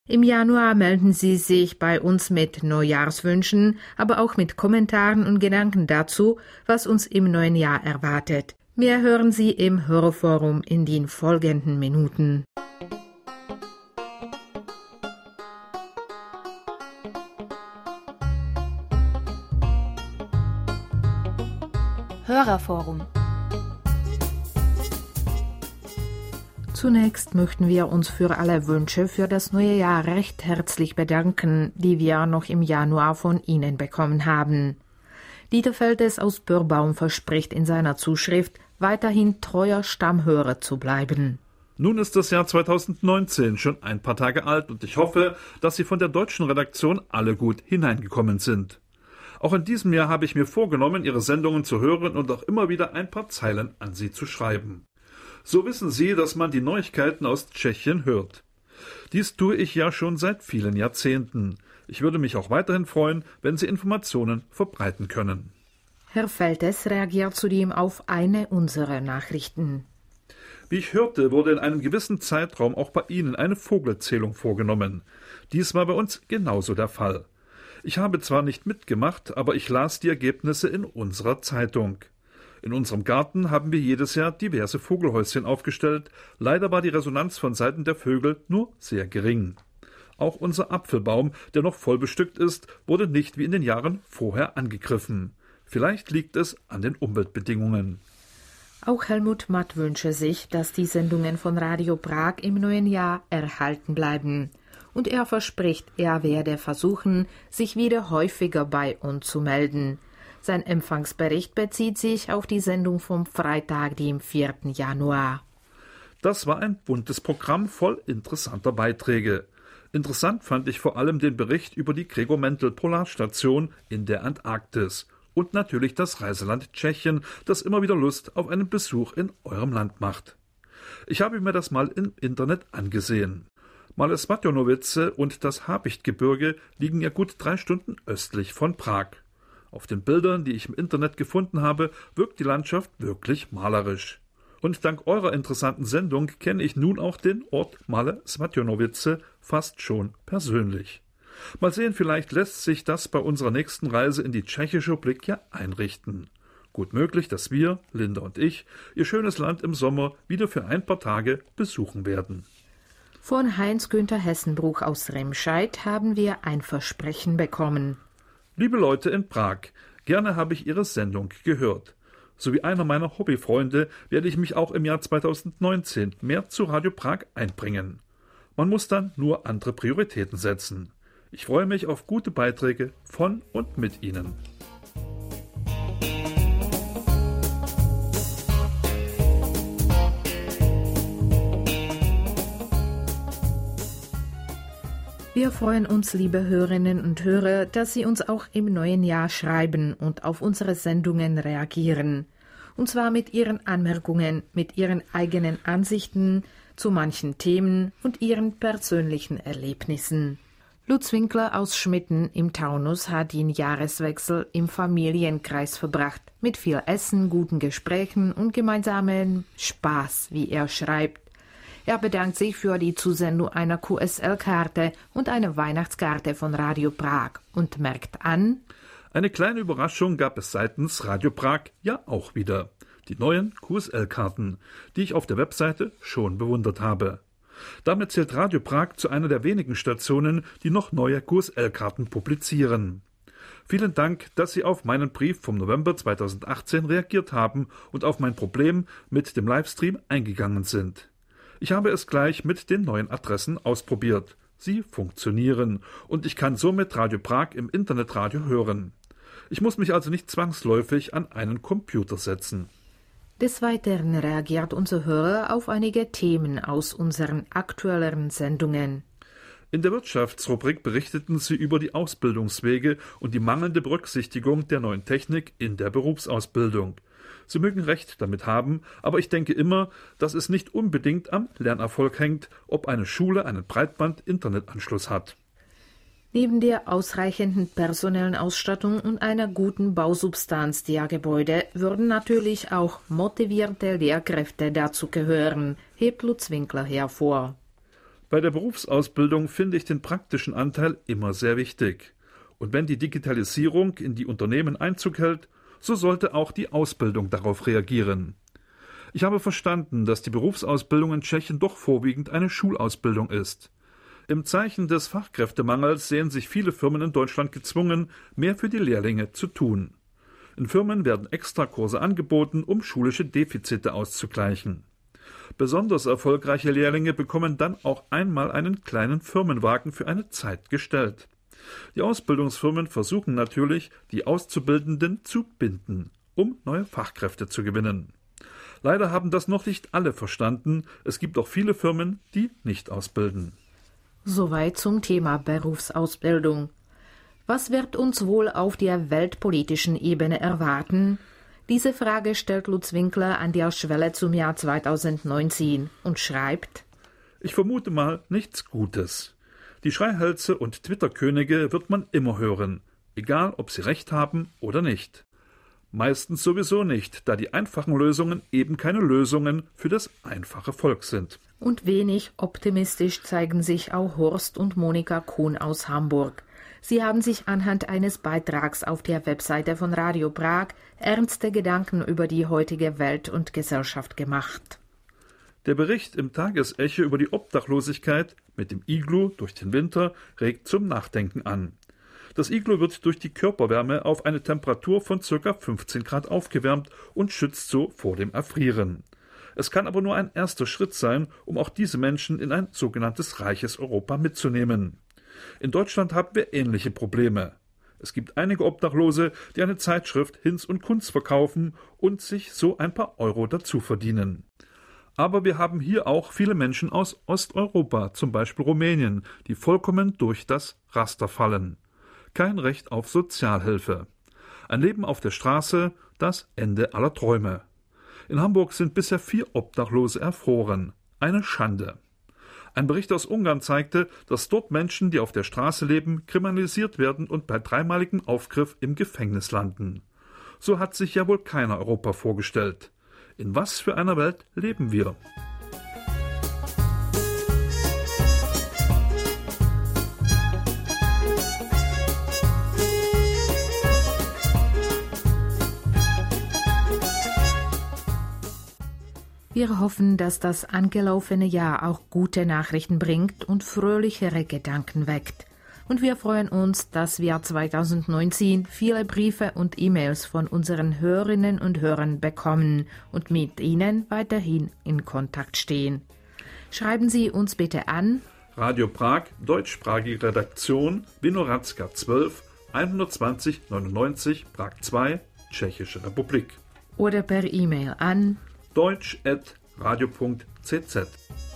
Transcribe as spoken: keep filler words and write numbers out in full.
Im Januar melden Sie sich bei uns mit Neujahrswünschen, aber auch mit Kommentaren und Gedanken dazu, was uns im neuen Jahr erwartet. Mehr hören Sie im Hörerforum in den folgenden Minuten. Hörerforum. Zunächst möchten wir uns für alle Wünsche für das neue Jahr recht herzlich bedanken, die wir noch im Januar von Ihnen bekommen haben. Dieter Feldes aus Börbaum verspricht in seiner Zuschrift, weiterhin treuer Stammhörer zu bleiben. Nun ist das Jahr zweitausendneunzehn schon ein paar Tage alt und ich hoffe, dass Sie von der deutschen Redaktion alle gut hineingekommen sind. Auch in diesem Jahr habe ich mir vorgenommen, Ihre Sendungen zu hören und auch immer wieder ein paar Zeilen an Sie zu schreiben. So wissen Sie, dass man die Neuigkeiten aus Tschechien hört. Dies tue ich ja schon seit vielen Jahrzehnten. Ich würde mich auch weiterhin freuen, wenn Sie Informationen verbreiten können. Herr Feltes reagiert zudem auf eine unserer Nachrichten. Wie ich hörte, wurde in einem gewissen Zeitraum auch bei Ihnen eine Vogelzählung vorgenommen. Dies war bei uns genauso der Fall. Ich habe zwar nicht mitgemacht, aber ich las die Ergebnisse in unserer Zeitung. In unserem Garten haben wir jedes Jahr diverse Vogelhäuschen aufgestellt. Leider war die Resonanz von Seiten der Vögel nur sehr gering. Auch unser Apfelbaum, der noch voll bestückt ist, wurde nicht wie in den Jahren vorher angegriffen. Vielleicht liegt es an den Umweltbedingungen. Auch Helmut Matt wünsche sich, dass die Sendungen von Radio Prag im neuen Jahr erhalten bleiben. Und er verspricht, er werde versuchen, sich wieder häufiger bei uns zu melden. Sein Empfangsbericht bezieht sich auf die Sendung vom Freitag, dem vierten Januar. Das war ein buntes Programm voll interessanter Beiträge. Interessant fand ich vor allem den Bericht über die Gregor-Mendel-Polarstation in der Antarktis und natürlich das Reiseland Tschechien, das immer wieder Lust auf einen Besuch in eurem Land macht. Ich habe mir das mal im Internet angesehen. Malé Svatjonovice und das Habichtgebirge liegen ja gut drei Stunden östlich von Prag. Auf den Bildern, die ich im Internet gefunden habe, wirkt die Landschaft wirklich malerisch. Und dank eurer interessanten Sendung kenne ich nun auch den Ort Malé Svatjonovice fast schon persönlich. Mal sehen, vielleicht lässt sich das bei unserer nächsten Reise in die Tschechische Republik ja einrichten. Gut möglich, dass wir, Linda und ich, ihr schönes Land im Sommer wieder für ein paar Tage besuchen werden. Von Heinz-Günther Hessenbruch aus Remscheid haben wir ein Versprechen bekommen. Liebe Leute in Prag, gerne habe ich Ihre Sendung gehört. So wie einer meiner Hobbyfreunde werde ich mich auch im Jahr zweitausendneunzehn mehr zu Radio Prag einbringen. Man muss dann nur andere Prioritäten setzen. Ich freue mich auf gute Beiträge von und mit Ihnen. Wir freuen uns, liebe Hörerinnen und Hörer, dass Sie uns auch im neuen Jahr schreiben und auf unsere Sendungen reagieren. Und zwar mit Ihren Anmerkungen, mit Ihren eigenen Ansichten zu manchen Themen und Ihren persönlichen Erlebnissen. Lutz Winkler aus Schmitten im Taunus hat den Jahreswechsel im Familienkreis verbracht, mit viel Essen, guten Gesprächen und gemeinsamen Spaß, wie er schreibt. Er bedankt sich für die Zusendung einer Q S L-Karte und einer Weihnachtskarte von Radio Prag und merkt an: Eine kleine Überraschung gab es seitens Radio Prag ja auch wieder. Die neuen Q S L-Karten, die ich auf der Webseite schon bewundert habe. Damit zählt Radio Prag zu einer der wenigen Stationen, die noch neue Q S L-Karten publizieren. Vielen Dank, dass Sie auf meinen Brief vom November zweitausendachtzehn reagiert haben und auf mein Problem mit dem Livestream eingegangen sind. Ich habe es gleich mit den neuen Adressen ausprobiert. Sie funktionieren und ich kann somit Radio Prag im Internetradio hören. Ich muss mich also nicht zwangsläufig an einen Computer setzen. Des Weiteren reagiert unser Hörer auf einige Themen aus unseren aktuelleren Sendungen. In der Wirtschaftsrubrik berichteten Sie über die Ausbildungswege und die mangelnde Berücksichtigung der neuen Technik in der Berufsausbildung. Sie mögen recht damit haben, aber ich denke immer, dass es nicht unbedingt am Lernerfolg hängt, ob eine Schule einen Breitband-Internetanschluss hat. Neben der ausreichenden personellen Ausstattung und einer guten Bausubstanz der Gebäude würden natürlich auch motivierte Lehrkräfte dazu gehören, hebt Lutz Winkler hervor. Bei der Berufsausbildung finde ich den praktischen Anteil immer sehr wichtig. Und wenn die Digitalisierung in die Unternehmen Einzug hält, so sollte auch die Ausbildung darauf reagieren. Ich habe verstanden, dass die Berufsausbildung in Tschechien doch vorwiegend eine Schulausbildung ist. Im Zeichen des Fachkräftemangels sehen sich viele Firmen in Deutschland gezwungen, mehr für die Lehrlinge zu tun. In Firmen werden Extrakurse angeboten, um schulische Defizite auszugleichen. Besonders erfolgreiche Lehrlinge bekommen dann auch einmal einen kleinen Firmenwagen für eine Zeit gestellt. Die Ausbildungsfirmen versuchen natürlich, die Auszubildenden zu binden, um neue Fachkräfte zu gewinnen. Leider haben das noch nicht alle verstanden. Es gibt auch viele Firmen, die nicht ausbilden. Soweit zum Thema Berufsausbildung. Was wird uns wohl auf der weltpolitischen Ebene erwarten? Diese Frage stellt Lutz Winkler an der Schwelle zum Jahr zweitausendneunzehn und schreibt: Ich vermute mal nichts Gutes. Die Schreihälse und Twitter-Könige wird man immer hören, egal ob sie recht haben oder nicht. Meistens sowieso nicht, da die einfachen Lösungen eben keine Lösungen für das einfache Volk sind. Und wenig optimistisch zeigen sich auch Horst und Monika Kuhn aus Hamburg. Sie haben sich anhand eines Beitrags auf der Webseite von Radio Prag ernste Gedanken über die heutige Welt und Gesellschaft gemacht. Der Bericht im Tagesecho über die Obdachlosigkeit mit dem Iglu durch den Winter regt zum Nachdenken an. Das Iglu wird durch die Körperwärme auf eine Temperatur von ca. fünfzehn Grad aufgewärmt und schützt so vor dem Erfrieren. Es kann aber nur ein erster Schritt sein, um auch diese Menschen in ein sogenanntes reiches Europa mitzunehmen. In Deutschland haben wir ähnliche Probleme. Es gibt einige Obdachlose, die eine Zeitschrift Hinz und Kunz verkaufen und sich so ein paar Euro dazu verdienen. Aber wir haben hier auch viele Menschen aus Osteuropa, zum Beispiel Rumänien, die vollkommen durch das Raster fallen. Kein Recht auf Sozialhilfe. Ein Leben auf der Straße, das Ende aller Träume. In Hamburg sind bisher vier Obdachlose erfroren. Eine Schande. Ein Bericht aus Ungarn zeigte, dass dort Menschen, die auf der Straße leben, kriminalisiert werden und bei dreimaligem Aufgriff im Gefängnis landen. So hat sich ja wohl keiner Europa vorgestellt. In was für einer Welt leben wir? Wir hoffen, dass das angelaufene Jahr auch gute Nachrichten bringt und fröhlichere Gedanken weckt. Und wir freuen uns, dass wir zweitausendneunzehn viele Briefe und E-Mails von unseren Hörerinnen und Hörern bekommen und mit ihnen weiterhin in Kontakt stehen. Schreiben Sie uns bitte an Radio Prag, deutschsprachige Redaktion, Vinohradska zwölf, hundertzwanzig neunundneunzig, Prag zwei, Tschechische Republik. Oder per E-Mail an deutsch at radio punkt c z.